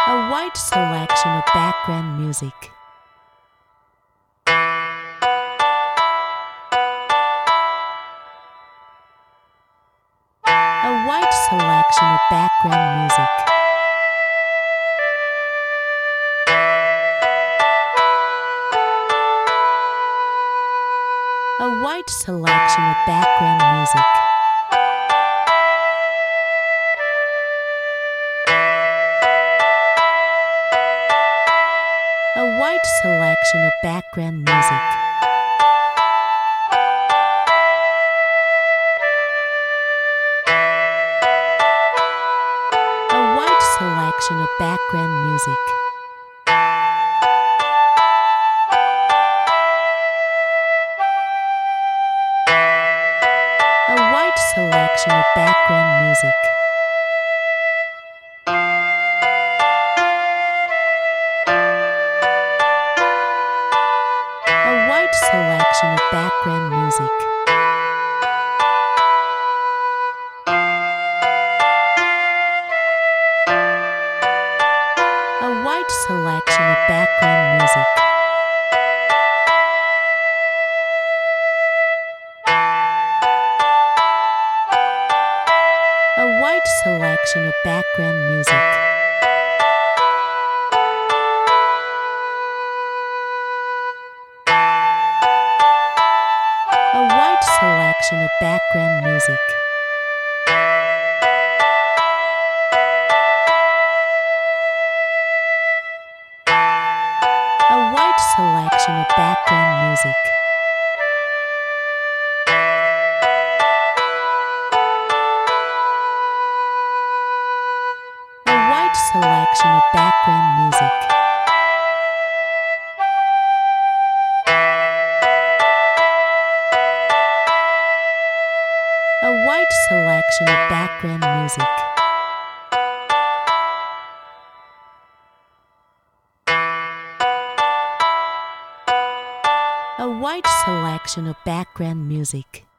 A wide selection of background music. A wide selection of background music. A wide selection of background music. A wide selection of background music. A wide selection of background music. A wide selection of background music. A wide selection of background music. A wide selection of background music. A wide selection of background music. A wide selection of background music. A wide selection of background music. A wide selection of background music. A wide selection of background music. A wide selection of background music.